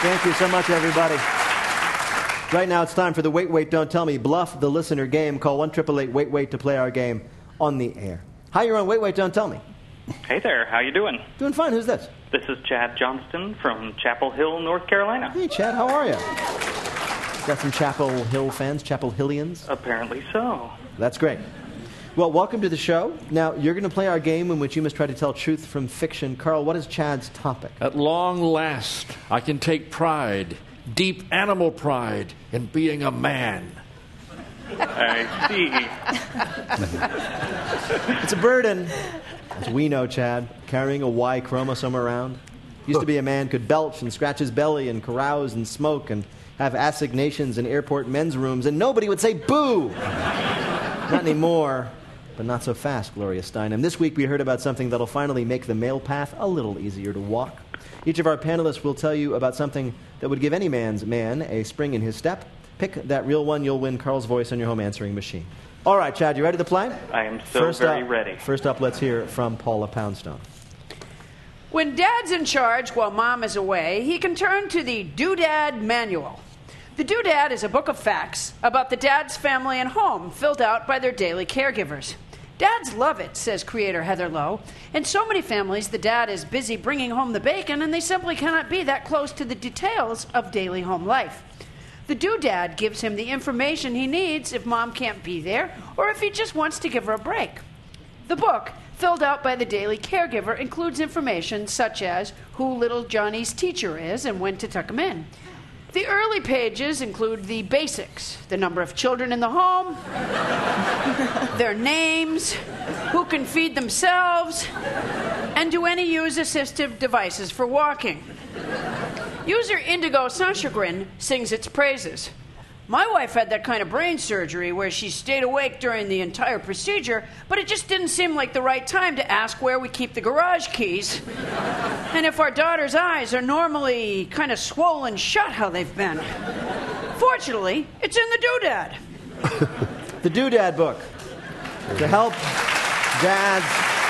Thank you so much, everybody. Right now, it's time for the Wait, Wait, Don't Tell Me Bluff the Listener game. Call 1-888-WAIT-WAIT to play our game on the air. Hi, you're on Wait, Wait, Don't Tell Me. Hey there, how you doing? Doing fine. Who's this? This is Chad Johnston from Chapel Hill, North Carolina. Hey, Chad, how are you? Got some Chapel Hill fans, Chapel Hillians? Apparently so. That's great. Well, welcome to the show. Now, you're going to play our game in which you must try to tell truth from fiction. Carl, what is Chad's topic? At long last, I can take pride, deep animal pride, in being a man. I see. It's a burden, as we know, Chad, carrying a Y chromosome around. Used to be a man could belch and scratch his belly and carouse and smoke and have assignations in airport men's rooms, and nobody would say boo. Not anymore, but not so fast, Gloria Steinem. This week we heard about something that'll finally make the male path a little easier to walk. Each of our panelists will tell you about something that would give any man's man a spring in his step. Pick that real one, you'll win Carl's voice on your home answering machine. All right, Chad, you ready to play? I am so very ready. First up, let's hear from Paula Poundstone. When Dad's in charge while Mom is away, he can turn to the Doodad Manual. The Doodad is a book of facts about the dad's family and home filled out by their daily caregivers. Dads love it, says creator Heather Lowe. In so many families, the dad is busy bringing home the bacon and they simply cannot be that close to the details of daily home life. The Doodad gives him the information he needs if Mom can't be there or if he just wants to give her a break. The book, filled out by the daily caregiver, includes information such as who little Johnny's teacher is and when to tuck him in. The early pages include the basics: the number of children in the home, their names, who can feed themselves, and do any use assistive devices for walking. User Indigo Sanchagrin sings its praises. My wife had that kind of brain surgery where she stayed awake during the entire procedure, but it just didn't seem like the right time to ask where we keep the garage keys. And if our daughter's eyes are normally kind of swollen shut how they've been. Fortunately, it's in the Doodad. The Doodad book. To help dads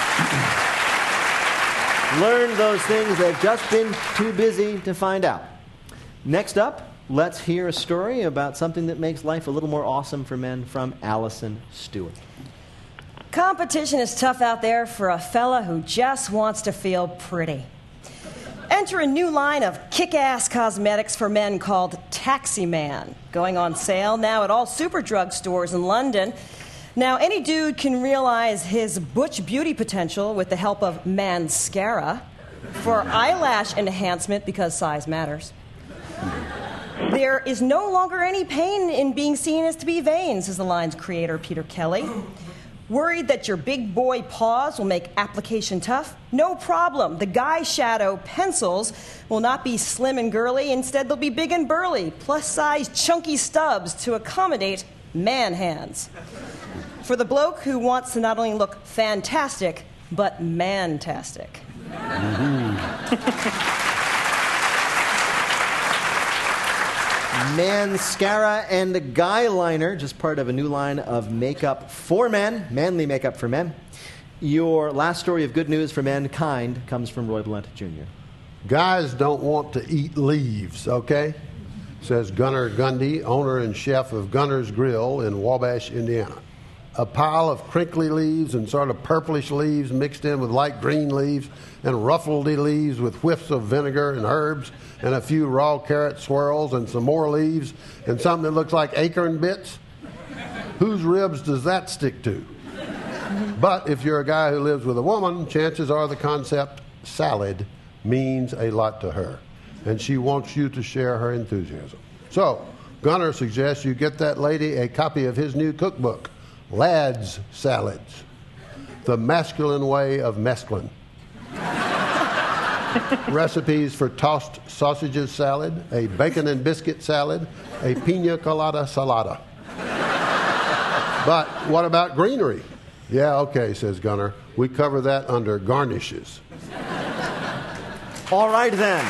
learn those things they've just been too busy to find out. Next up, let's hear a story about something that makes life a little more awesome for men from Allison Stewart. Competition is tough out there for a fella who just wants to feel pretty. Enter a new line of kick-ass cosmetics for men called Taxi Man, going on sale now at all Superdrug stores in London. Now, any dude can realize his butch beauty potential with the help of Manscara for eyelash enhancement because size matters. There is no longer any pain in being seen as to be vain, says the line's creator, Peter Kelly. Worried that your big boy paws will make application tough? No problem. The Guy Shadow pencils will not be slim and girly. Instead, they'll be big and burly, plus-size chunky stubs to accommodate man hands. For the bloke who wants to not only look fantastic, but mantastic. Manscara and Guy Liner, just part of a new line of makeup for men, manly makeup for men. Your last story of good news for mankind comes from Roy Blunt Jr. Guys don't want to eat leaves, okay? Says Gunnar Gundy, owner and chef of Gunner's Grill in Wabash, Indiana. A pile of crinkly leaves and sort of purplish leaves mixed in with light green leaves and ruffledy leaves with whiffs of vinegar and herbs and a few raw carrot swirls and some more leaves and something that looks like acorn bits. Whose ribs does that stick to? But if you're a guy who lives with a woman, chances are the concept salad means a lot to her, and she wants you to share her enthusiasm. So, Gunnar suggests you get that lady a copy of his new cookbook, Lad's Salads, the masculine way of mescaline. Recipes for tossed sausages salad, a bacon and biscuit salad, a pina colada salada. But what about greenery? Yeah, okay, says Gunnar. We cover that under garnishes. All right, then.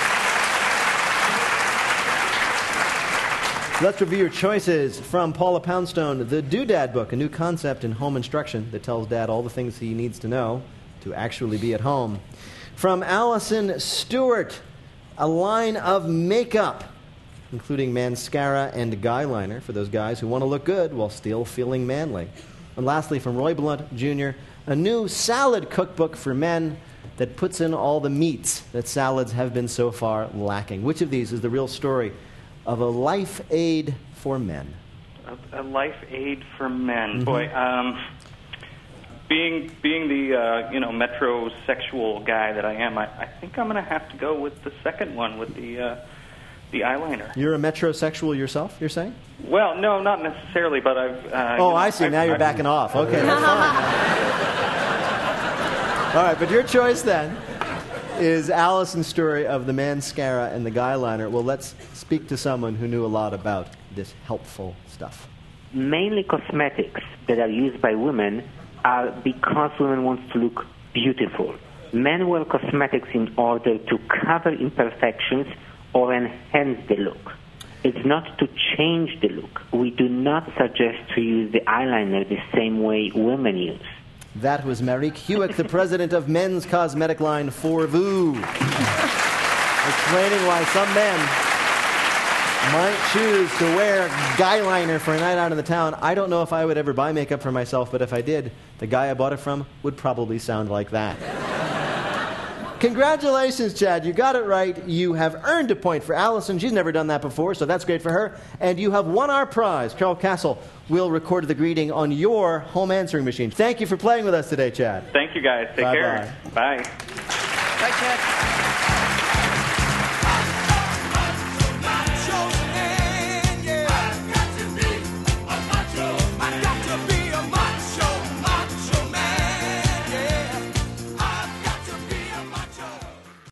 Let's review your choices from Paula Poundstone. The Doodad book, a new concept in home instruction that tells Dad all the things he needs to know to actually be at home. From Allison Stewart, a line of makeup, including mascara and guy liner for those guys who want to look good while still feeling manly. And lastly, from Roy Blunt Jr., a new salad cookbook for men that puts in all the meats that salads have been so far lacking. Which of these is the real story of a life aid for men? A life aid for men. Mm-hmm. Boy, being the metrosexual guy that I am, I think I'm going to have to go with the second one, with the eyeliner. You're a metrosexual yourself, you're saying? Well, no, not necessarily, but I've... I see. Now you're backing off. Okay, that's fine. All right, but your choice then is Allison's story of the mascara and the guy liner. Well, let's speak to someone who knew a lot about this helpful stuff. Mainly cosmetics that are used by women are because women want to look beautiful. Men wear cosmetics in order to cover imperfections or enhance the look. It's not to change the look. We do not suggest to use the eyeliner the same way women use. That was Marique Hewick, the president of men's cosmetic line Forvoo, explaining why some men might choose to wear guy liner for a night out in the town. I don't know if I would ever buy makeup for myself, but if I did, the guy I bought it from would probably sound like that. Congratulations, Chad. You got it right. You have earned a point for Allison. She's never done that before, so that's great for her. And you have won our prize. Carol Castle will record the greeting on your home answering machine. Thank you for playing with us today, Chad. Thank you, guys. Take care. Bye. Bye. Bye, Chad.